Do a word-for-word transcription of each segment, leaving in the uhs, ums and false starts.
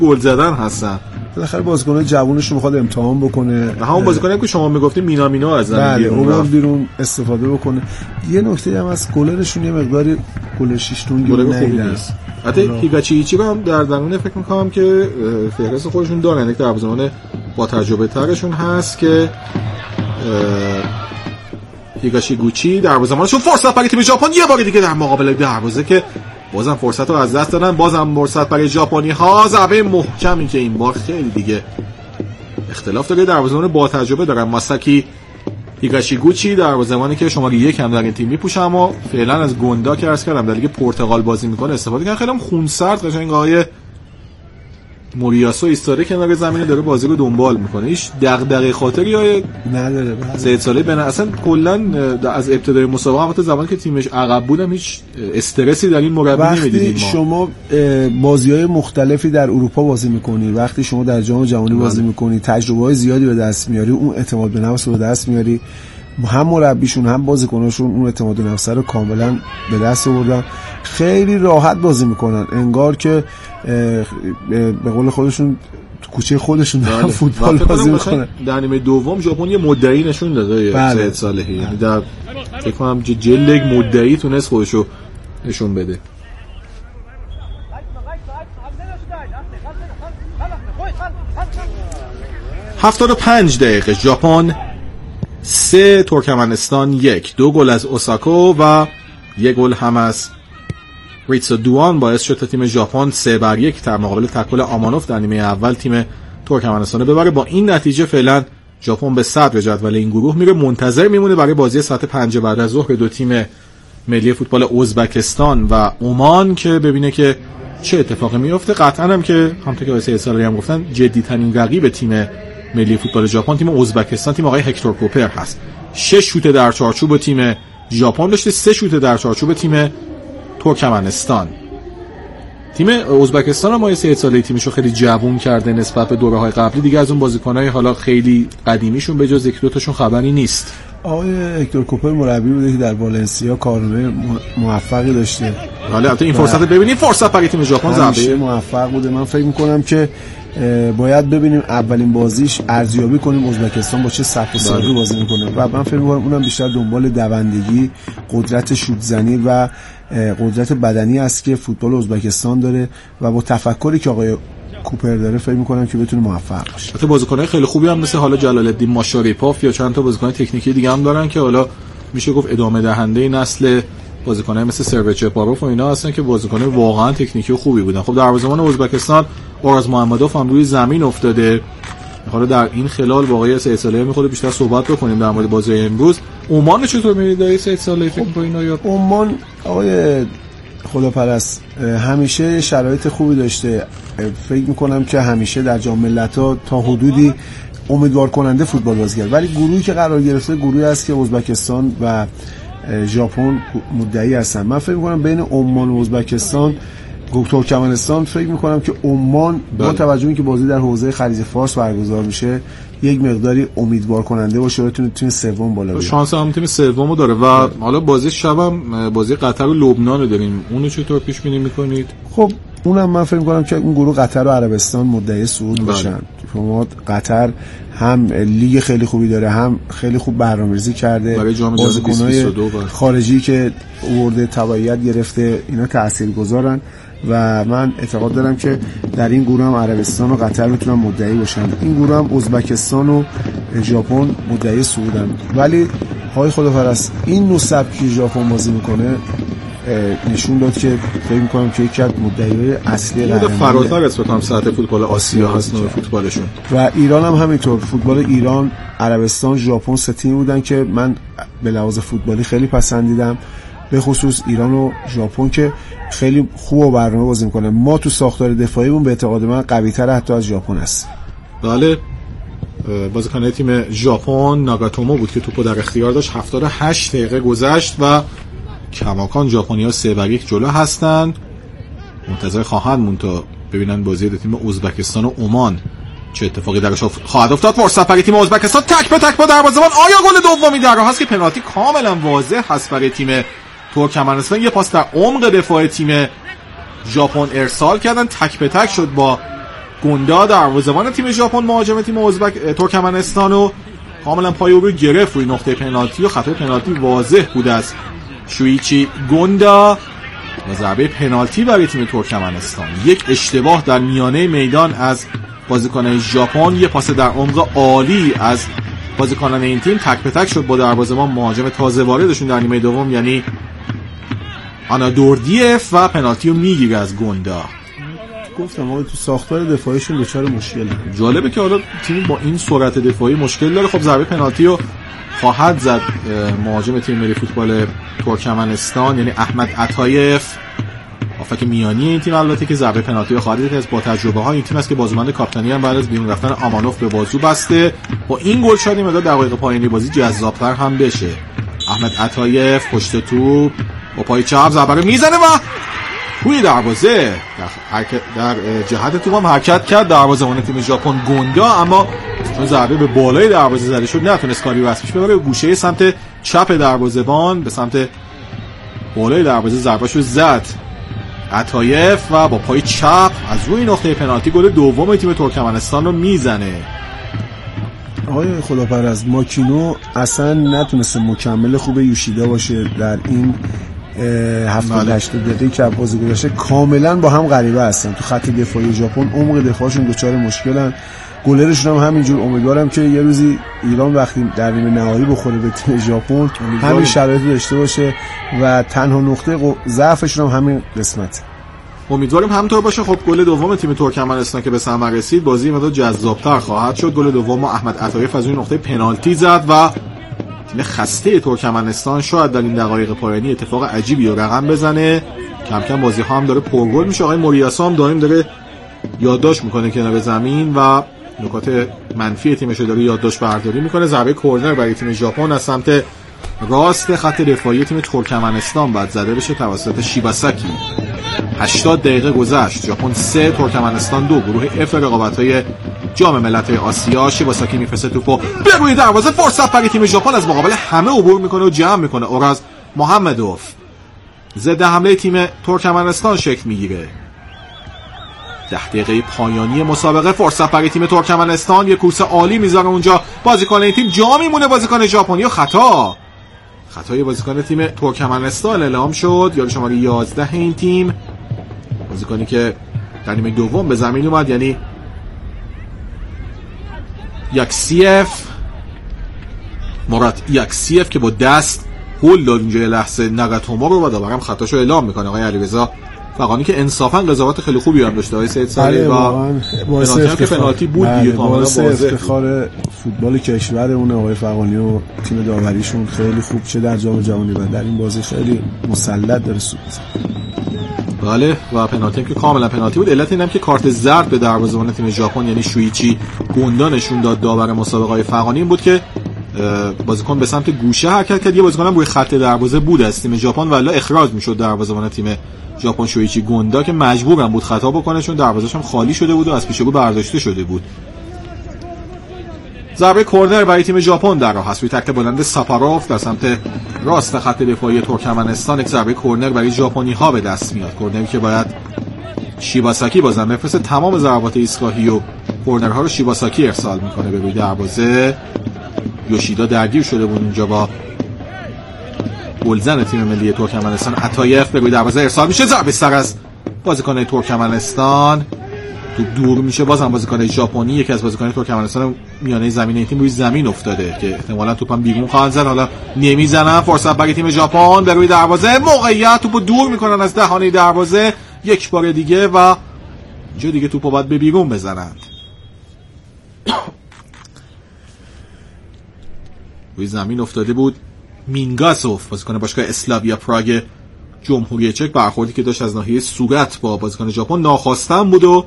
گل زدن هستن. بالاخره بازیکن جوونش میخواد امتحان بکنه. همون بازیکنی که شما میگفتید مینامینا از زمین بیرون بیرون استفاده بکنه. یه نکته هم از گلرشون یه مقداری گل شش تونگی نیست. حتی هیگاچی ایچی رو هم در درون فکر می‌کنم که فهرست خودشون دارن، یک دروازه‌بان با تجربه ترشون هست که هیگاشی گوچی دروازه‌بانشون فرصت برای تیم ژاپن یه بار دیگه در مقابل دروازه که بازم فرصت رو از دست دادن. بازم فرصت برای ژاپنی‌ها، ضربه محکمی که این بار خیلی دیگه اختلاف داره. دروازه‌بان با تجربه دارن ماساکی هیگاشیگوچی، دروازه‌بانی که شماره یک هم در این تیم میپوشه، اما فعلا از گوندا که عرض کردم در لیگ پرتغال بازی میکنه استفاده کردن. خیلی هم خونسرد قشنگ آقای موریاسو ایستاده کنار زمین داره بازی رو دنبال میکنه. هیچ دغدغه خاطری های نداره. سه ساله بنا اصلا کلا از ابتدای مسابقه البته زمانی که تیمش عقب بودم هیچ استرسی در این مربی نمیدیدیم. وقتی شما بازی‌های مختلفی در اروپا بازی میکنی، وقتی شما در جام جهانی بازی میکنی، تجربه‌های زیادی به دست میاری، اون اعتماد به نفس رو به دست میاری. هم مربیشون هم بازیکناشون اون اعتماد به نفس رو کاملا به دست آوردن. خیلی راحت بازی میکنن، انگار که به قول خودشون تو کوچه خودشون دارن فوتبال بازی میکنن. در نیمه دوم ژاپن یه مدعی نشون داده سه سالهی، یعنی در فکر کنم جلگ مدعی تونست خودشو نشون بده. هفتاد و پنج دقیقه ژاپن سه، ترکمنستان یک. دو گل از اوساکو و یک گل هم از ریتسو دوان باعث شد تا تیم ژاپن سه بر یک در مقابل تکل آمانوف در نیمه اول تیم ترکمنستان ببره. با این نتیجه فعلا ژاپن به صدر جدول این گروه میره. منتظر میمونه برای بازی ساعت پنج بعد از ظهر دو تیم ملی فوتبال ازبکستان و عمان که ببینه که چه اتفاقی میفته. قطعا هم که همونطور که واسه سالی هم گفتن جدی ترین رقیب تیم ملی فوتبال ژاپن تیم ازبکستان تیم آقای هکتور کوپر هست. شش شوت در چارچوب تیم ژاپن داشته، سه شوت در چارچوب تیم ترکمنستان. تیم ازبکستان هم سه ساله تیمشو خیلی جوون کرده نسبت به دوره‌های قبلی. دیگه از اون بازیکن‌های حالا خیلی قدیمیشون به جز یک دو تاشون خبری نیست. آقای هکتور کوپر مربی بوده که در والنسیا کارنامه موفقی داشته. حالا البته این فرصت رو ببینید، فرصت برای تیم ژاپن ضربه موفق بوده. من فکر می‌کنم که باید ببینیم اولین بازیش ارزیابی کنیم ازبکستان با چه سبک و سازی بازی میکنه و من فکر می‌کنم اونم بیشتر دنبال دوندگی، قدرت شوت زنی و قدرت بدنی است که فوتبال ازبکستان داره و با تفکری که آقای کوپر داره فکر می‌کنم که بتونه موفق باشه. البته بازیکن‌های خیلی خوبی هم مثل حالا جلال الدین ماشاریپوف یا چند تا بازیکن تکنیکی دیگه هم دارن که حالا میشه گفت ادامه دهنده نسل بازیکن‌های مثل سروچ چپاروف و اینا هستن که بازیکن‌های واقعا تکنیکی و خوبی بودن. خب دروازه‌بان ازبکستان اوراز محمدوف هم روی زمین افتاده. حالا در این خلال واقعا سه ساله می‌خواد بیشتر صحبت بکنیم در مورد بازی امروز. عمان چطور می‌بینید سه ساله فکر کنین یا عمان آقای خداپرست همیشه شرایط خوبی داشته. فکر می‌کنم که همیشه در جام ملت‌ها تا حدودی امیدوار کننده فوتبال بازی کرد، ولی گروهی که قرار گرفته گروهی است که ازبکستان و ژاپن مدعی هستن. من فکر می‌کنم بین عمان و ازبکستان ترکمنستان فکر می‌کنم که عمان با توجه به اینکه بازی در حوزه خلیج فارس برگزار میشه یک مقداری امیدوار کننده باشه، بتونه تیم سوم بالا بیاره. شانس هم تیم سومو داره و حالا بازی شبم بازی قطر و لبنان رو داریم. اونو چطور پیش بینی می‌کنید؟ خب اونم من فکر می‌کنم که اون گروه قطر و عربستان مدعی صعود باشن. شما قطر هم لیگ خیلی خوبی داره، هم خیلی خوب برنامه‌ریزی کرده، بازیکن‌های خارجی که آورده تبعیت گرفته اینا تاثیرگذارن و من اعتقاد دارم که در این گروه هم عربستان و قطر میتونن مدعی باشن. این گروه هم ازبکستان و ژاپن مدعی صعودن. ولی های خداپرست این نوع سبکی ژاپن بازی میکنه نشون داد که فکر می‌کنم که یکی از مدعیای اصلی قهرمانی فراتر از فکر سطح فوتبال آسیا هست نوع فوتبالشون. و ایران هم همینطور. فوتبال ایران، عربستان، ژاپن سه تیم بودن که من به لحاظ فوتبالی خیلی پسندیدم، به خصوص ایران و ژاپن که خیلی خوب و برنامه بازی می‌کنن. ما تو ساختار دفاعیمون به اعتقاد من قوی‌تر حتی از ژاپن است. بله، بازیکن تیم ژاپن ناگاتومو بود که توپو در اختیار داشت. هفتاد و هشت دقیقه گذشت و کماکان ژاپنی‌ها سه بر یک جلو هستن. منتظر خواهند مون تا ببینن بازی دو تیم ازبکستان و عمان چه اتفاقی درش خواهد افتاد. فرصت برای تیم ازبکستان تک به تک با دروازه‌بان. آیا گل دومی در راه هست که پنالتی کاملا واضح هست برای تیم ترکمنستان. یه پاس در عمق دفاع تیم ژاپن ارسال کردن، تک به تک شد با گوندا دروازه‌بان تیم ژاپن مهاجم تیم ازبک ترکمنستان و کاملا پای او رو گرفت روی نقطه پنالتی و خطای پنالتی واضح بود از شویچی گوندا و ضربه پنالتی برای تیم ترکمنستان. یک اشتباه در میانه میدان از بازیکنان ژاپن، یه پاس در عمق عالی از بازیکنان این تیم تک به تک شد با دروازه‌بان مهاجم تازه واردشون در نیمه دوم یعنی آنادوردیف و پنالتی رو میگیره از گوندا. گفتم آقا تو ساختار دفاعیشون دچار مشکله. جالبه که حالا تیم با این سرعت دفاعی مشکل داره. خب ضربه پنالتی رو خواهد زد مهاجم تیم ملی فوتبال ترکمنستان یعنی احمد عطایف، هافک میانی این تیم، البته که ضربه پنالتی رو خواهد از با تجربه های این تیم است که بازیکن کاپیتانی هم بعد از بیرون رفتن آمانوف به بازو بسته. با این گل شاید مدار دقایق پایانی بازی جذاب‌تر هم بشه. احمد عطایف پشت توپ با پای چپ ضربه رو میزنه و توی دروازه در, در جهت توپ هم حرکت کرد دروازه‌بان تیم ژاپن گوندا، اما چون ضربه به بالای دروازه زده شد نتونست کاری واسه پیش ببره. گوشه سمت چپ دروازه‌بان به سمت بالای دروازه ضربه‌شو زد عطایف و با پای چپ از روی نقطه پنالتی گل دوم تیم ترکمنستان رو میزنه. آقای خداپرست ماکینو اصلا نتونسته مکمل خوب یوشیدا باشه در این هفتاد هشتاد دقیقه که بازی گذشته. کاملا با هم غریبه هستن تو خط دفاعی ژاپن، عمق دفاعشون دچار مشکلن. گلرشون هم همینجور. امیدوارم که یه روزی ایران وقتی در نیمه نهایی بخوره به تیم ژاپن همین شرایط داشته باشه و تنها نقطه ضعفشون هم همین قسمت. امیدواریم همینطور باشه. خب گل دوم تیم ترکمنستان که به ثمر رسید بازی مدار جذاب‌تر خواهد شد. گل دوم احمد عطایف از اون نقطه پنالتی زد و تیم خسته ترکمنستان شاید در این دقایق پایانی اتفاق عجیبی رو رقم بزنه. کم کم بازی ها هم داره پرگل میشه. آقای موریاسا هم دائم داره یادداشت میکنه کنار زمین و نکات منفی تیمش رو داره یادداشت برداری میکنه. ضربه کرنر برای تیم ژاپن از سمت راست خط دفاعی تیم ترکمنستان بعد زده بشه توسط شیباساکی. هشتاد دقیقه گذشت. ژاپن سه ترکمنستان دو. گروه اف رقابت‌های جام ملت‌های آسیا. شیباساکی میفرسته توپو به روی دروازه. فرصت برای تیم ژاپن از مقابل همه عبور میکنه و جمع میکنه. اوراز محمدوف ضد حمله تیم ترکمنستان شکل میگیره. ده دقیقه پایانی مسابقه. فرصت برای تیم ترکمنستان. یه کورس عالی میذاره اونجا بازیکن این تیم جا میمونه. بازیکن ژاپنی خطا خطای بازیکن تیم ترکمنستان اعلام شد. یاد شماره یازده این تیم، بازیکنی که در نیمه دوم به زمین اومد یعنی یاکسیف، مراد یاکسیف که با دست هول داد اونجا یه لحظه ناگاتومو رو و داورم خطاشو اعلام میکنه. آقای علیرضا فقانی که انصافا قضاوت خیلی خوبی هم داشته. آقای سید سالی و پنالتی پنالتی بود دیگه، کاملا واضحه. افتخار فوتبال کشورمون آقای فقانی و تیم داوریشون خیلی خوب چه در جام جهانی و در این بازی خیلی مسلط داره سود می‌زنه. بله و پنالتی که کاملا پنالتی بود. علت اینم که کارت زرد به دروازه‌بان تیم ژاپن یعنی شویچی گوندا نشون داد داور مسابقه های فقانی این بود که بازیکن به سمت گوشه حرکت کرد. یه بازیکن هم روی خط دروازه بود از تیم ژاپن و الا اخراج میشد دروازه‌بان تیم ژاپن شویچی گوندا که مجبورم بود خطا بکنه چون دروازه‌ش هم خالی شده بود و از پیش رو برداشته شده بود. ضربه کرنر برای تیم ژاپن در راه است. روی تکل بلند ساپاروف در سمت راست خط دفاعی ترکمنستان یک ضربه کرنر برای ژاپنی‌ها به دست میاد. کرنری که باید شیباساکی بازم بفرسته. تمام ضربات ایستگاهی و کرنرها رو شیباساکی ارسال میکنه به روی دروازه. یوشیدا درگیر شده بود اونجا با گلزن تیم ملی ترکمنستان. عطایف به روی دروازه ارسال میشه. ضربه سر از بازیکن ترکمنستان. توپ دور میشه. بازم بازیکن ژاپنی یکی از بازیکنان ترکمنستان میانه زمین این تیم روی زمین افتاده که احتمالاً توپم بیرون خواهند زد. حالا نمیزنن. فرصت برای تیم ژاپن به روی دروازه. موقعیت توپو دور میکنن از دهانه دروازه یک بار دیگه و اینجا دیگه توپو باید به بیرون بزنند. روی زمین افتاده بود مینگاسوف بازیکن باشگاه اسلاویا پراگ جمهوری چک. برخوردی که داشت از ناحیه صورت با بازیکن ژاپن ناخواستن بود و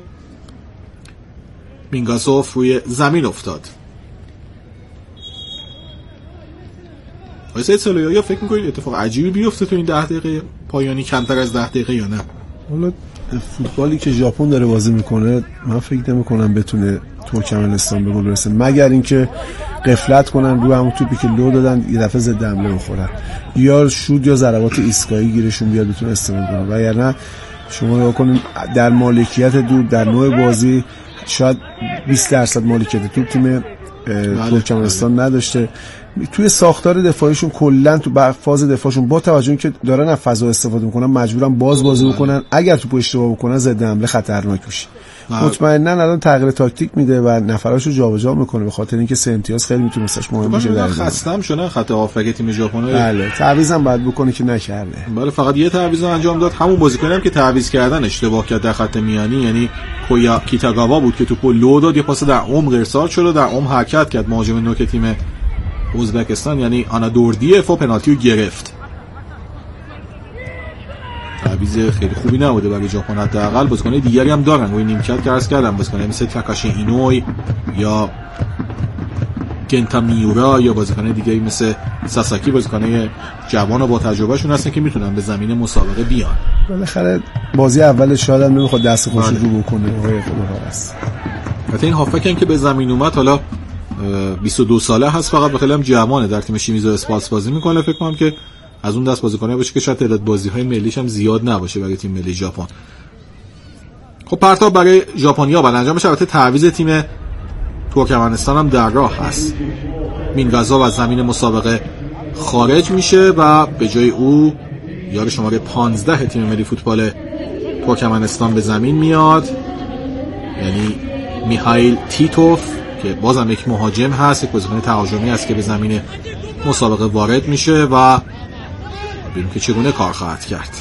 مینگاسوف روی زمین افتاد. آقای سید سالی یا فکر میکنید اتفاق عجیبی بیفته تو این ده دقیقه پایانی کمتر از ده دقیقه یا نه؟ حالا فوتبالی که ژاپن داره بازی میکنه من فکر نمیکنم بتونه ترکمنستان به گل برسه مگر اینکه غفلت کنن روی همون توپی که لو دادن یه دفعه ضد حمله بخورن یا شوت یا ضربات ایستگاهی گیرشون بیاد بتونه استفاده کنن. وگرنه شما نگاه کنید در مالکیت دور در نوع بازی شاید بیست درصد مالکیت توپ تیم ترکمنستان نداشته. توی ساختار دفاعیشون کلا تو فاز دفاعشون با توجه اینکه دارن از فضا استفاده میکنن مجبورن باز بازی بکنن، اگر توپ اشتباه بکنن ضد حمله خطرناک میشه. مطمئنا الان تغییر تاکتیک میده و نفراشو جابجا میکنه به خاطر اینکه سه امتیاز خیلی میتونه واسش مهم باشه. در خستم شدن خط هافبک تیم ژاپن. بله تعویضم باید بکنه که نکرده. بله فقط یه تعویض انجام داد، همون بازیکنی هم که تعویض کردن اشتباه کرد در خط میانی، یعنی کویا کیتاگاوا بود که توپو لو داد، یه پاس در عمق ارسال شد و در عمق حرکت کرد مهاجم نوک تیم ازبکستان یعنی آنادوردیف و پنالتی رو گرفت. تعویض خیلی خوبی نبوده برای ژاپن، حداقل بازیکن‌های دیگری هم دارن روی نیمکت که عرض کردم، بازیکن‌های مثل تاکاشی اینوی یا گنتا میورا یا بازیکن‌های دیگری مثل ساساکی، بازیکن‌های جوان و با تجربهشون هستن که میتونن به زمین مسابقه بیان. بالاخره بازی اول شاید هم نمیخواد دست خوش رو بکنه آقای خدا هست. البته این هافبک هم که به زمین اومد حالا بیست و دو ساله هست، فقط به خیلی هم جوانه، در تیم شیمیزو اسپالس بازی میکنه. فکر کنم که از اون دست بازیکنه باشه که شاید تعداد بازی‌های ملیش هم زیاد نباشه برای تیم ملی ژاپن. خب پرتاب برای ژاپنیا بعد انجام بشه. البته تعویض تیم ترکمنستان هم در راه هست. مینگازاو از زمین مسابقه خارج میشه و به جای او یار شماره پانزده تیم ملی فوتبال ترکمنستان به زمین میاد، یعنی میهایل تیتوف که بازم یک مهاجم هست، یک بازیکن تهاجمی است که به زمین مسابقه وارد میشه و ببینیم که چگونه کار خواهد کرد.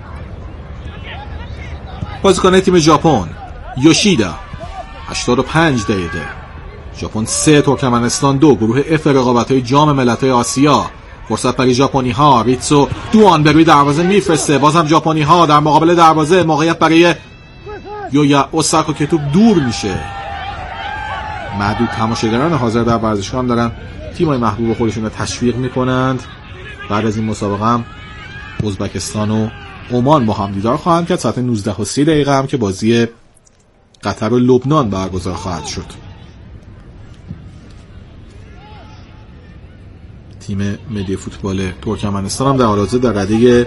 بازیکن تیم ژاپن یوشیدا هشتاد و پنج دقیقه، ژاپن سه ترکمنستان دو، گروه اف رقابت‌های جام ملت‌های آسیا. فرصت برای ژاپنی‌ها، ریتسو دوان به روی دروازه میفرسته، بازم ژاپنی‌ها در مقابل دروازه، موقعیت برای یویا اوساکو که توپ دور میشه. معدود تماشاگران حاضر در ورزشگاه هم دارن تیم‌های محبوب خودشون رو تشویق میکنند. بعد از این مسابقه هم ازبکستان و عمان با هم دیدار خواهند کرد. ساعت نوزده و سی دقیقه هم که بازی قطر و لبنان برگزار خواهد شد. تیم ملی فوتبال ترکمنستان هم در حال حاضر در رده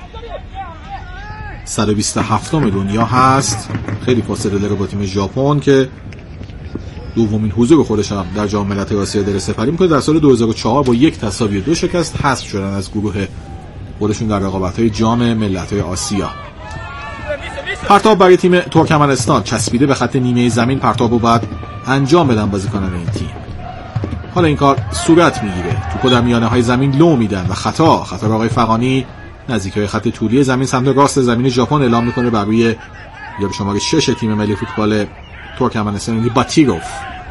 صد و بیست و هفتم دنیا هست. خیلی فاصله داره با تیم ژاپن که دومین حضور خودش هم در جام ملت‌های آسیا داره سپری می‌کنه. در سال دو هزار و چهار با یک تساوی دو شکست حذف شدن از گروه خودشون در رقابت‌های جام ملت‌های آسیا. پرتاب برای تیم ترکمنستان چسبیده به خط نیمه زمین، پرتابو بعد انجام بدن بازیکنان این تیم. حالا این کار صورت میگیره، توپو در میانه‌های زمین لو میدن و خطا خطا آقای فغانی نزدیکای خط طولی زمین سمت راست زمین ژاپن اعلام میکنه بر روی یا شماره شش تیم ملی فوتبال ترکمنستان یعنی باتیروف.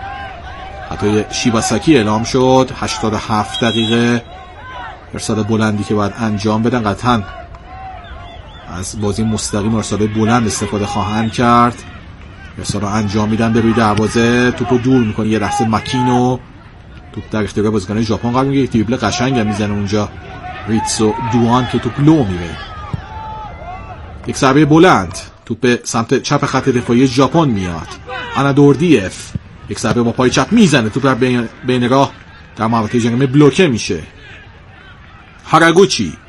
خطای شیباساکی اعلام شد. هشتاد و هفت دقیقه ارسال بلندی که باید انجام بدن، قطعاً از بازی مستقیم ارسال بلند استفاده خواهند کرد. ارسال رو انجام میدن به روی دروازه، توپو دور میکنه یه لحظه ماکینو، توپ در اختیار بازیکن ژاپن قرار میگیره. یک دریبل قشنگ میزنه اونجا ریتسو دوان که توپ لو میره. یک ضربه بلند، توپ به سمت چپ خط دفاعی ژاپن میاد. آنادوردیف یک ضربه با پای چپ میزنه، توپ در بین, بین راه در محوطه جریمه بلوکه میشه. هاراگوچی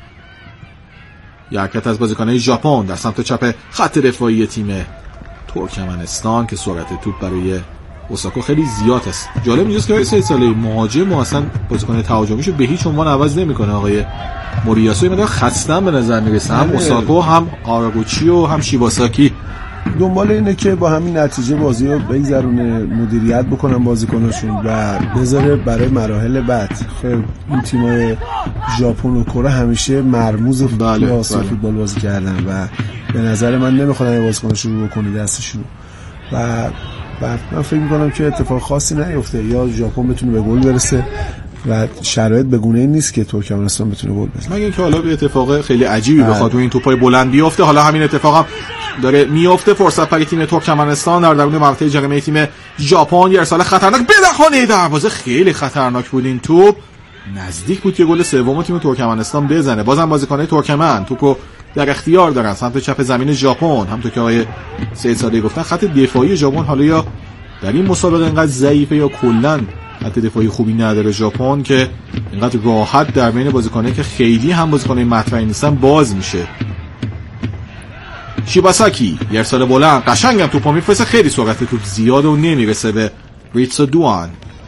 یک حرکت از بازیکنان ژاپن در سمت چپ خط دفاعی تیم ترکمنستان که سرعت توپ برای اوساکو خیلی زیاد است. جالب اینجاست که سه ساله مهاجم و اصلا بازیکن تهاجمیشو به هیچ عنوان عوض نمیکنه آقای موریاسو. این مدار خستن به نظر میرسه، هم اوساکو هم آراگوچی و هم شیباساکی. دنبال اینه که با همین نتیجه بازی رو بگذرونه، مدیریت بکنن بازیکناشون و بذاره برای مراحل بعد. خیلی این تیمای ژاپن و کره همیشه مرموز فوتبال بله، آسیا بله. فوتبال بازی کردن و به نظر من نمیخوان این بازیکناشون رو بکنه دستشون و بعد من فکر میکنم که اتفاق خاصی نیفته، یا ژاپن بتونه به گل برسه و شرایط به گونه‌ای نیست که ترکمنستان بتونه گل بزنه. مگه اینکه حالا به اتفاق خیلی عجیبی بخواد این توپای بلند بیفته. حالا همین اتفاق هم داره میفته. فرصت برای تیم ترکمنستان در درون منطقه جریمه تیم ژاپن. یه ارسال خطرناک به داخل دروازه، خیلی خطرناک بود این توپ. نزدیک بود که گل سوم تیم ترکمنستان بزنه. بازم بازیکنان ترکمن توپو در اختیار دارن سمت چپ زمین ژاپن. همونطور که آقای سید صادقی گفتن خط دفاعی ژاپن حالا یا در این مسابقه انقدر ضعیفه یا کلا خط دفاعی خوبی نداره ژاپن که اینقدر راحت در بین بازیکنایی که خیلی هم بازیکنای مطرحی نیستن باز میشه. شیباساکی یه ارسال بلند قشنگم توپو میفرسته، خیلی سرعت توپ زیاده و نمیرسه به ریتسو دوان.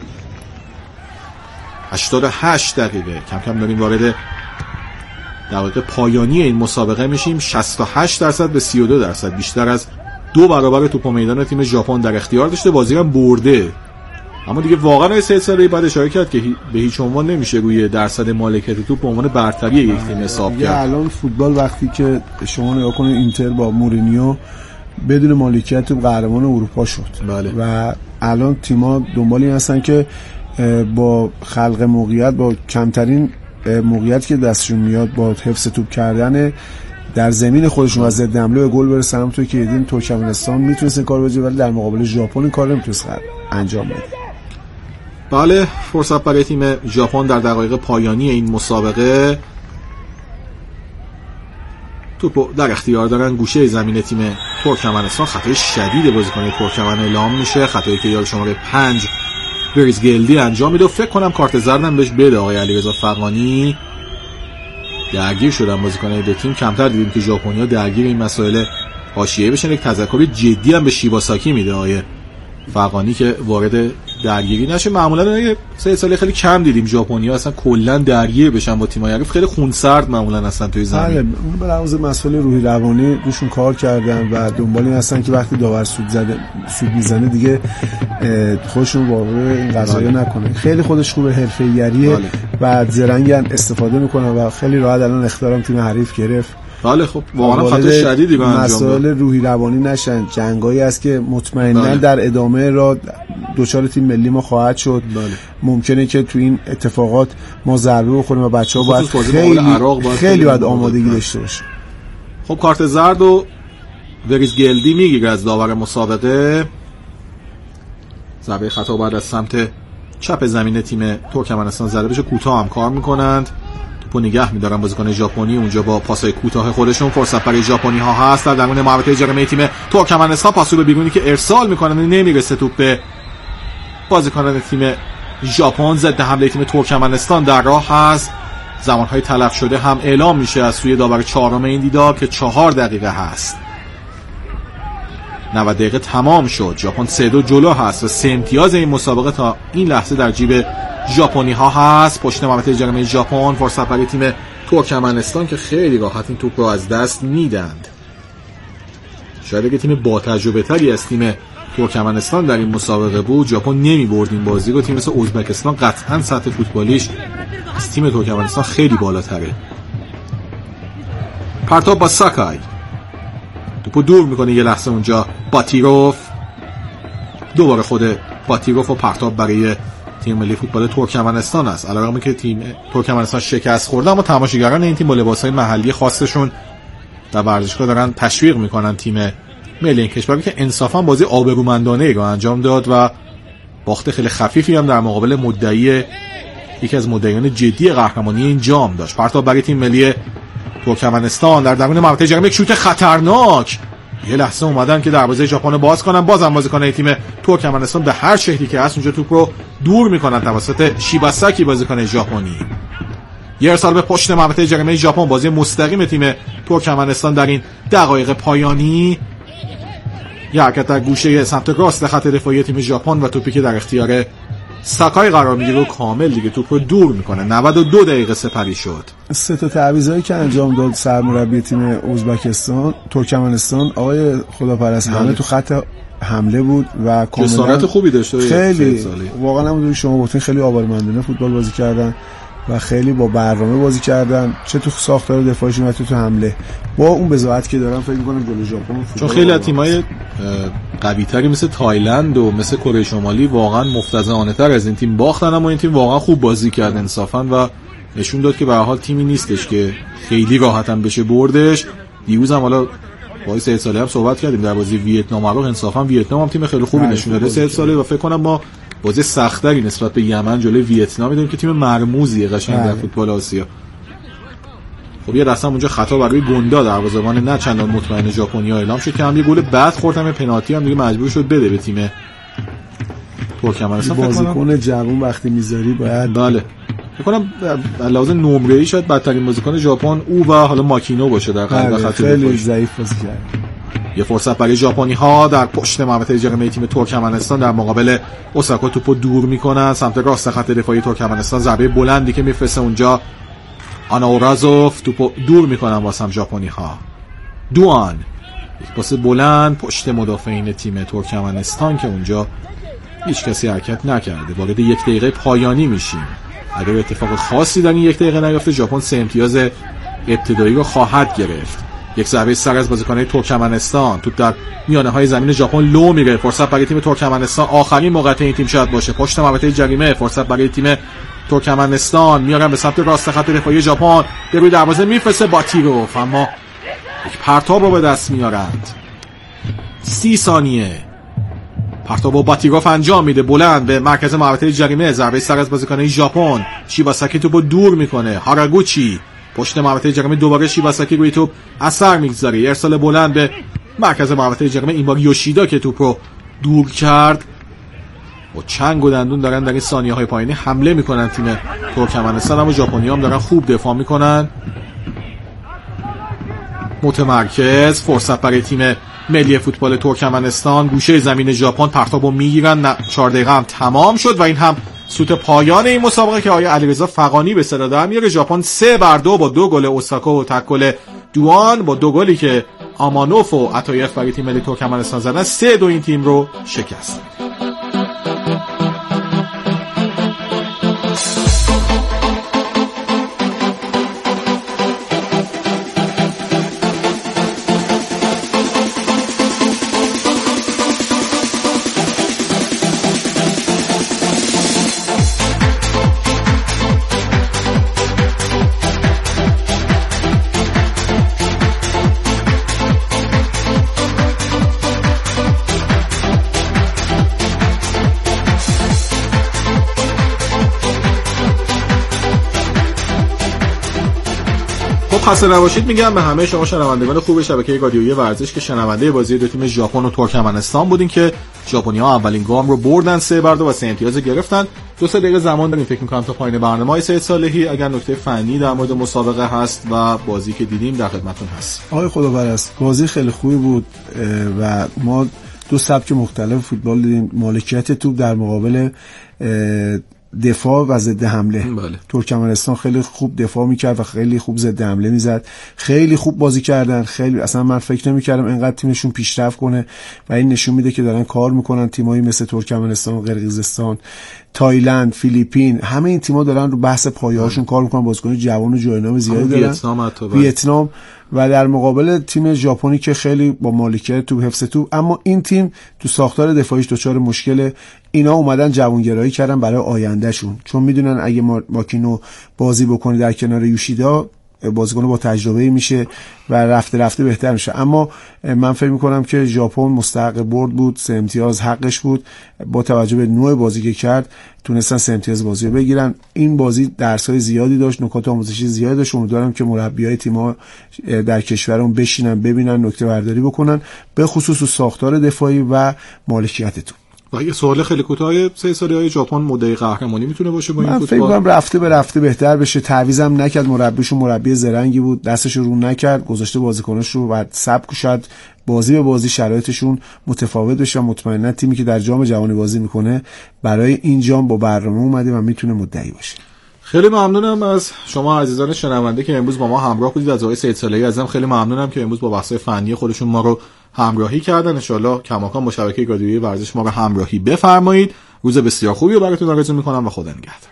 هشتاد و هشت دقیقه کم کم داریم وارد دقایق پایانی این مسابقه میشیم. شصت و هشت درصد به سی و دو درصد، بیشتر از دو برابر توپ میدان تیم ژاپن در اختیار داشته. بازی هم برده، اما دیگه واقعا سه سالی بعد اشاره کرد که به هیچ عنوان نمیشه روی درصد مالکیت توپ به عنوان برتری یک تیم حساب کرد. الان فوتبال وقتی که شما نگاه کنید اینتر با مورینیو بدون مالکیت توپ قهرمان اروپا شد. بله. و الان تیم‌ها دنبال این هستن که با خلق موقعیت، با کمترین موقعیت که دستشون میاد، با حفظ توپ کردن در زمین خودشون از ضد حمله به گل برسن. همونطور که دیدیم ترکمنستان میتونست این کارو بکنه ولی در مقابل ژاپن این کارو نمیتونست انجام بده. بله، فرصت برای تیم ژاپن در دقایق پایانی این مسابقه. توپو در اختیار دارن، گوشه زمین تیم ترکمنستان. خطای شدید بازیکن ترکمن اعلام میشه، خطایی که یار شماره پنج بریزگلدی انجام میده. فکر کنم کارت زردم بهش بده آقای علیرضا فغانی. درگیر شدن بازیکن‌های دو تیم. کمتر دیدیم که ژاپنی‌ها درگیر این مسائل حاشیه‌ای بشن. یک تذکر جدی هم به شیباساکی میده آقای فغانی که وارد درگیری نشه. معمولا یه سه سال خیلی کم دیدیم ژاپنی‌ها اصلا کلا درگیر بشن با تیم‌های حریف. خیلی خونسرد معمولا هستن توی زمین. بله، اون به لحاظ مسئله روحی روانی روشون کار کردن و دنبال این هستن که وقتی داور سود زده سود میزنه دیگه خودشون واقعا این قضایا نکنه. خیلی خودش خوبه، حرفه‌ایه و زرنگن، استفاده میکنن و خیلی راحت الان اختیارم تیم حریف گرفت. بله خب واقعا خطا شدیدی به انجام داد. مسائل روحی روانی نشن، جنگایی است که مطمئنا بله. در ادامه را دوچار تیم ملی ما خواهد شد. بله. ممکنه که تو این اتفاقات ما ضربه بخوریم و بچه‌ها باید خیلی باید خیلی باید آمادگی داشته باشن. خب کارت زرد و وریزگلدی میگیره از داور مسابقه. ضربه خطا بعد از سمت چپ زمین تیم ترکمنستان زده بشه. کوتاه هم کار میکنند، توپو نگه میدارن بازیکن ژاپنی. اونجا با پاسای کوتاه خودشون فرصت برای ژاپنی ها هست. در درون محوطه جریمه تیم ترکمنستان پاسو به بیرونی که ارسال میکنن، نمیرسه توپ به بازیکنان تیم ژاپن. ضد حمله تیم ترکمنستان در راه هست. زمانهای تلف شده هم اعلام میشه از سوی داور چهارم این دیدار که چهار دقیقه هست. نود دقیقه تمام شد. ژاپن سه دو جلو هست و سه امتیاز این مسابقه تا این لحظه در جیب ژاپنی ها هست. پشت محوطه جریمه ژاپن فرصت برای تیم ترکمنستان که خیلی راحت این توپ رو از دست میدند. شاید اگه تیم با تجربه تری از تیم ترکمنستان در این مسابقه بود، ژاپن نمی برد این بازی رو. تیم مثل ازبکستان قطعا سطح فوتبالیش از تیم ترکمنستان خیلی بالاتره. پرتاب با ساکای توپو دور میکنه یه لحظه اونجا باتیروف. دوباره خود باتیروف و پرتاب برای تیم ملی فوتبال ترکمنستان است. علاوه که تیم ترکمنستان شکست خورده، اما تماشاگران این تیم با لباسهای محلی خاصشون در ورزشگاه دارن تشویق میکنن تیم ملی این کشوری که انصافا بازی آبرومندانه ای رو انجام داد و باخت خیلی خفیفی هم در مقابل مدعی یکی از مدعیان جدی قهرمانی این جام داشت. پرتاب برای تیم ملی ترکمنستان در درون محوطه جریمه. یک شوت خطرناک. یه لحظه اومدن که دروازه ژاپن باز کنن، بازم بازیکن تیم ترکمنستان به هر شکلی که هست اونجا توپ رو دور میکنن توسط شیباساکی بازیکن ژاپنی. یه ارسال به پشت محوطه جریمه ژاپن. بازی مستقیم تیم ترکمنستان در این دقایق پایانی. یه حرکت در گوشه سمت راست خط دفاعی تیم ژاپن و توپی که در اختیار ساکای قرار میگیره و کامل دیگه توپ رو دور میکنه. نود و دو دقیقه سپری شد. سه تا تعویضایی که انجام داد سرمربی تیم ازبکستان ترکمنستان آقای خداپرست همه تو خط حمله بود و کاملا جسارت خوبی داشت. خیلی واقعا همونجوری شما گفتین خیلی آبرومندانه فوتبال بازی کردن و خیلی با برنامه بازی کردن، چه تو ساختار دفاعیشون و تو حمله. با اون بضاعت که دارن فکر می‌کنم جلوی ژاپن، چون خیلی از تیم‌های قوی‌تری مثل تایلند و مثل کره شمالی واقعا مفتضحانه‌تر از این تیم باختن، اما این تیم واقعا خوب بازی کرد انصافا و نشون داد که به هر حال تیمی نیستش که خیلی راحتاً بشه بردش. دیروز هم حالا با سه ساله هم صحبت کردیم در بازی ویتنام رو، انصافا ویتنام هم تیم خیلی خوبی نشون داد سه ساله و فکر کنم ما بازی سخت‌تری نسبت به یمن جلوی ویتنام می‌دونیم که تیم مرموزیه قشنگ در فوتبال آسیا. خب یه دستم اونجا خطا برای گوندا دروازه‌بان نه چندان مطمئن ژاپنیا اعلام شد که هم یه گل بعد خوردن، پنالتی هم دیگه مجبور شد بده به تیم ترکمنستان. بازیکن جوان وقتی میذاری باید بله فکر کنم لازم نمره‌ای شاید بدترین بازیکن ژاپن او و حالا ماکینو باشه در قلب خط. خیلی ضعیف بازی کرد. یه فرصت برای ژاپنی ها در پشت محوطه جریمه تیم ترکمنستان در مقابل اوساکا توپو دور میکنن سمت راست خط دفاعی ترکمنستان. ضربه بلندی که میفرسته اونجا آناورازوف، توپو دور میکنن واسه هم ژاپنی ها. دوان یک پاس بلند پشت مدافعین تیم ترکمنستان که اونجا هیچ کسی حرکت نکرده. وارد یک دقیقه پایانی میشیم. اگر اتفاق خاصی در این یک دقیقه نیفته ژاپن سه امتیاز ابتدایی رو خواهد گرفت. یک ضربه سر از بازیکنان ترکمنستان، توپ در میانه های زمین ژاپن لو میره. فرصت برای تیم ترکمنستان، آخرین موقعیت این تیم شاید باشه، پشت محوطه جریمه. فرصت برای تیم ترکمنستان، میارن به سمت راست خط دفاعی ژاپن، به روی دروازه میفرسته باتیروف، اما یک پرتاب رو به دست میارند. سی ثانیه پرتاب با باتیروف انجام میده، بلند به مرکز محوطه جریمه. ضربه سر از بازیکن ژاپن، شیباساکی توپو دور میکنه. هاراگوچی پشت محوطه جریمه، دوباره شیباساکی روی توپ اثر میگذاره. ارسال بلند به مرکز محوطه جریمه، این بار یوشیدا که توپ رو دور کرد. و چنگ و دندون دارن در این ثانیه های پایانی حمله میکنن تیم ترکمنستان، اما ژاپنی هم دارن خوب دفاع میکنن. متمرکز، فرصت برای تیم ملی فوتبال ترکمنستان، گوشه زمین ژاپن، پرتابو میگیرن. چهار دقیقه هم تمام شد و این هم سوت پایان این مسابقه که آقای علیرضا فغانی به صدا در میاره. ژاپن سه بر دو با دو گل اوساکا و تک گل دوان، با دو گلی که آمانوف و عطایف برای تیم ملی ترکمنستان زدن، سه دو این تیم رو شکست. خسته نباشید میگم به همه شما شنوندگان خوب شبکه رادیویی ورزش که شنونده بازی دو تیم ژاپن و ترکمنستان بودین که ژاپنی‌ها اولین گام رو بردن، سه بر دو و سه امتیاز گرفتن. دو سه دقیقه زمان داریم فکر می‌کنم تا پایان برنامه سید صالحی اگر نکته فنی در مورد مسابقه هست و بازی که دیدیم در خدمتتون هست. آقای خداپرست، بازی خیلی خوبی بود و ما دو سبک مختلف فوتبال دیدیم. مالکیت توپ در مقابل دفاع و ضد حمله. بله. ترکمنستان خیلی خوب دفاع میکرد و خیلی خوب ضد حمله میزد. خیلی خوب بازی کردن. خیلی اصلا من فکر نمیکردم اینقدر تیمشون پیشرفت کنه و این نشون میده که دارن کار میکنن. تیمایی مثل ترکمنستان، قرقیزستان، تایلند، فیلیپین، همه این تیم‌ها دارن رو بحث پایه‌هاشون کار میکنن. بازیکن جوان و جوانام زیادی دارن. ویتنام حتی ویتنام و در مقابل تیم ژاپنی که خیلی با مالکیت توپ، حفظ توپ، اما این تیم تو ساختار دفاعیش دچار مشکله. اینا اومدن جوانگرایی کردن برای آیندهشون، چون میدونن اگه ماکینو بازی بکنه در کنار یوشیدا بازیکن با تجربه میشه و رفته رفته بهتر میشه. اما من فکر میکنم که ژاپن مستحق برد بود، سه امتیاز حقش بود. با توجه به نوع بازی که کرد تونستن سه امتیاز بازی رو بگیرن. این بازی درسای زیادی داشت، نکات آموزشی زیادی داشت. امیدوارم که مربیای تیم‌ها در کشورمون بشینن ببینن، نکته برداری بکنن، به خصوص ساختار دفاعی و مالکیت توپ. و یه سوال خیلی کوتاه، سه سالی‌های ژاپن مدعی قهرمانی میتونه باشه با این فوتبال؟ من فکر کنم رفته به رفته بهتر بشه. تعویضم نکرد، مربیشون مربی زرنگی بود، دستش رو نکرد، گذاشته بازیکناش رو و سبک شاید بازی به بازی شرایطشون متفاوت بشه. مطمئنا تیمی که در جام جهانی بازی میکنه برای این جام با برنامه اومده و میتونه مدعی باشه. خیلی ممنونم از شما عزیزان شنونده که امروز با ما همراه بودید. از آقای سید صالحی ازم خیلی ممنونم که امروز با بحث‌های فنی خودشون ما رو همراهی کردن. ان شاءالله کماکان با شبکه رادیویی ورزش ما رو همراهی بفرمایید. روز بسیار خوبی رو براتون آرزو می‌کنم و خدا نگهدار.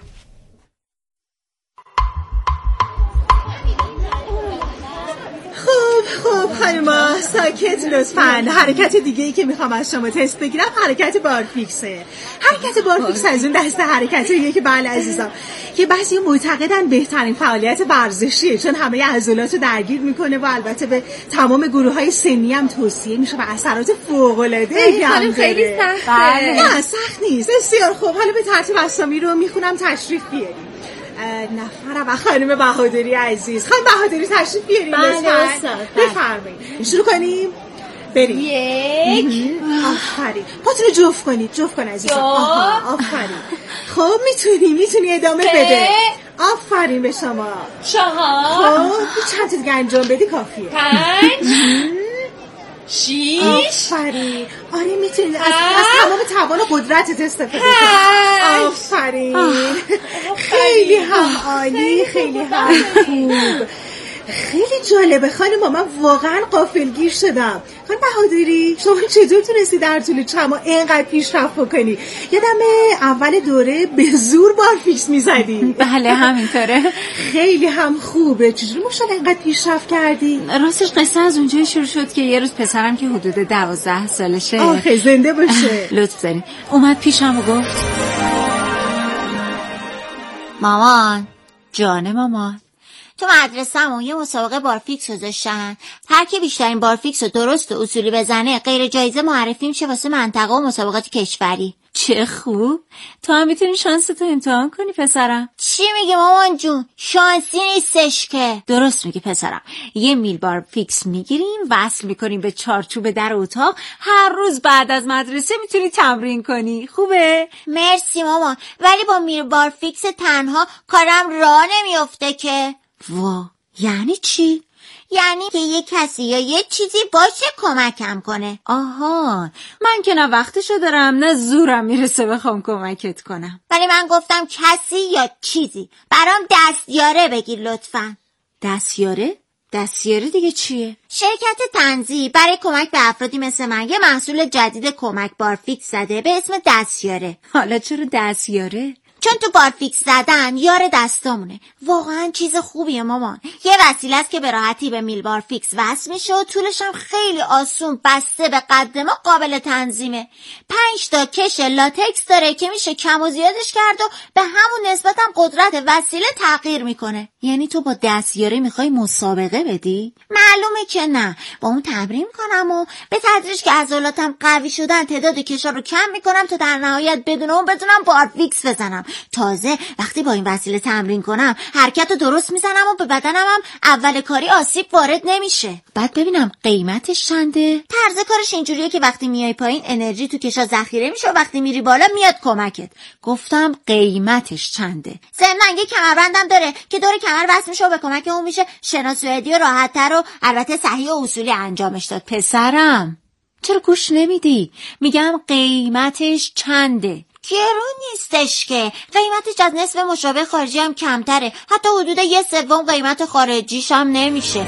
خب خانوما ساکت لطفاً. حرکت دیگه ای که میخوام از شما تست بگیرم حرکت بارفیکسه. حرکت بارفیکس از اون دسته حرکتیه که بله عزیزم که بعضی معتقدن بهترین فعالیت ورزشیه، چون همه عضلات رو درگیر میکنه و البته به تمام گروه‌های سنی هم توصیه میشه و اثرات فوق‌العاده‌ای هم داره. خیلی سخته. نه سخت نیست، بسیار خوب. حالا به ترتیب اسامی رو میخونم، تشریف بیارید. نفر و خانم بهادری عزیز، خانم بهادری تشریف بیارید لطفاً. بفرمایید. شروع کنیم. بریم. یک. آفرین. پاتون رو جفت کنید، جفت کن عزیزم. آها آفرین. خب میتونی میتونی ادامه بده. آفرین به شما. چهار. خب چند تا دیگه انجام بدی کافیه. پنج. شیش؟ آفرین. آره میتونید از, از تمام توان و قدرتت استفاده کنی. آفرین. خیلی هم عالی، خیلی هم خوب. خیلی جالبه خانم، من واقعا غافلگیر شدم. خانم بهادری، شما چطور تونستی در طول چند ماه اینقدر پیشرفت بکنی؟ یادم اول دوره به زور بارفیکس میزدی. بله همینطوره. خیلی هم خوبه. چجوری ماشاءالله اینقدر پیشرفت کردی؟ راستش قصه از اونجایی شروع شد که یه روز پسرم که حدود دوازده سالشه، آخه زنده باشه، لطف دارین، اومد پیشم و گفت مامان، جان مامان، تو مدرسه‌مون یه مسابقه بارفیکس گذاشتن. هر کی بیشترین بارفیکس رو درست و اصولی بزنه غیر جایزه معرفی میشه واسه منطقه و مسابقات کشوری. چه خوب، تو هم میتونی شانستو امتحان کنی پسرم. چی میگی مامان جون؟ شانسی نیستش که. درست میگی پسرم. یه میل بارفیکس میگیریم، وصل میکنیم به چارچوب در اتاق، هر روز بعد از مدرسه میتونی تمرین کنی. خوبه؟ مرسی مامان، ولی با میل بارفیکس تنها کارم راه نمیافته که. وا، یعنی چی؟ یعنی که یه کسی یا یه چیزی باشه کمکم کنه. آها، من که نه وقتشو دارم نه زورم میرسه بخوام کمکت کنم. ولی من گفتم کسی یا چیزی. برام دستیاره بگیر لطفاً. دستیاره؟ دستیاره دیگه چیه؟ شرکت تنزی برای کمک به افرادی مثل من یه محصول جدید کمک بارفیکس زده به اسم دستیاره. حالا چرا دستیاره؟ چون تو بارفیکس زدن یار دستامونه. واقعا چیز خوبیه مامان. یه وسیله است که به راحتی به میل بارفیکس وصل میشه و طولش هم خیلی آسون بسته به قد ما قابل تنظیمه. پنج تا کش لاتکس داره که میشه کم و زیادش کرد و به همون نسبت هم قدرت وسیله تغییر میکنه. یعنی تو با دستیاره میخوای مسابقه بدی؟ معلومه که نه. با اون تمرین میکنم و به تدریج که عضلاتم قوی شدن تعداد کشا رو کم میکنم تا در نهایت بدون اون بتونم بارفیکس بزنم. تازه وقتی با این وسیله تمرین کنم حرکت رو درست میزنم و به بدنم هم اول کاری آسیب وارد نمیشه. بعد ببینم قیمتش چنده؟ طرز کارش اینجوریه که وقتی میای پایین انرژی تو کشا ذخیره میشه و وقتی میری بالا میاد کمکت. گفتم قیمتش چنده. ضمن یه کمربندم داره که دور کمر وصل میشه و به کمک اون میشه شنا سوئدی و راحت‌تر و البته صحیح و اصولی انجامش داد. پسرم چرا گوش نمیدی؟ میگم قیمتش چنده. گرون نیستش که، قیمتش از نصف مشابه خارجی هم کمتره، حتی حدود یه سوم قیمت خارجیش هم نمیشه.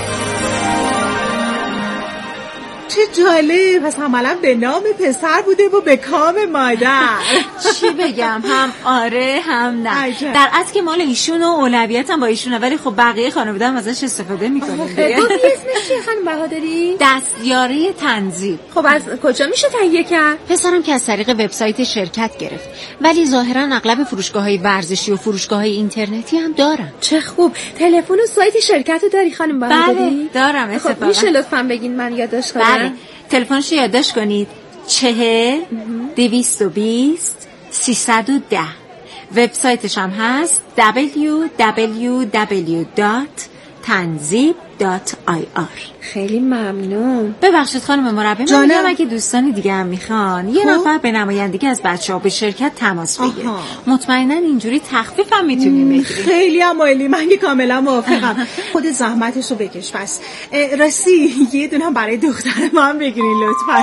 چه جالب، پس عملا به نام پسر بوده و به کام مادر. چی بگم، هم آره هم نه. عجب. در اصل که مال ایشون و اولویت هم با ایشونه، ولی خب بقیه خانواده هم ازش استفاده میکنیم دیگه. خب اسمش چیه خانم بهادری؟ دستیاره تنظیم. خب از کجا میشه تهیه کرد؟ پسرم که از طریق وبسایت شرکت گرفت، ولی ظاهرا اغلب فروشگاه‌های ورزشی و فروشگاه‌های اینترنتی هم دارن. چه خوب. تلفن و سایت شرکت رو داری خانم بهادری؟ بله دارم. اتفاقا خب میشه لطفاً بگین من یادداشت کنم؟ بله. تلفنشو یادداشت کنید: چهل دویست و بیست سیصد و ده. وبسایتش هم هست دبلیو دبلیو دبلیو دات تنظیم دات آی آر. خیلی ممنون. ببخشید خانم مربی، من میگم اگه دوستانی دیگه هم میخوان یه نفر به نمایندگی از بچه‌ها به شرکت تماس بگیره. مطمئنا اینجوری تخفیف هم میتونیم بگیریم. خیلی هم عالی، من که کاملا موافقم. خود زحمتشو بکش. پس راستی یه دونه هم برای دختر ما هم بگیرین لطفا.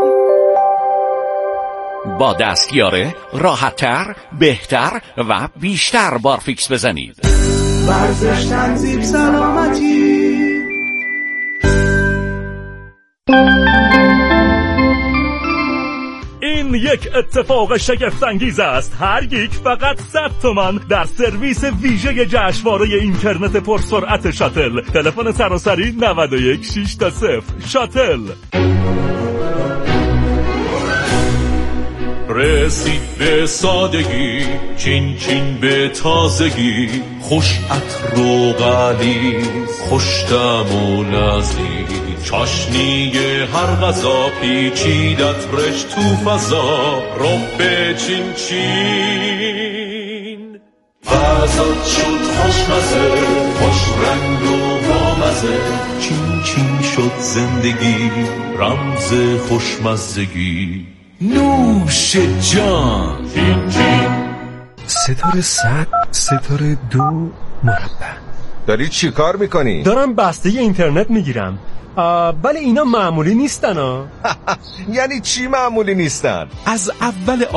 با دستیاره راحت‌تر، بهتر و بیشتر بارفیکس بزنید. ورزش تنظیم سلامتی. این یک اتفاق شگفت‌انگیز است. هر یک فقط صد تومان در سرویس ویژه جشنواره اینترنت پرسرعت شاتل. تلفن سراسری نود و یک شش تا صفر. شاتل. رسید به سادگی، چین چین به تازگی، خوش عطر و غلیظ، خوش طعم و لذیذ، چاشنی هر غذا پیچیدت رش تو فضا، رب چین چین غذات شد خوشمزه، خوش رنگ و بامزه، چین چین شد زندگی، رمز خوشمزگی، نوش جان. چین چین. ستاره صد، ستاره دو، مربع. داری چی کار میکنی؟ دارم بسته اینترنت میگیرم. ولی اینا معمولی نیستن ها. یعنی چی معمولی نیستن؟ از اول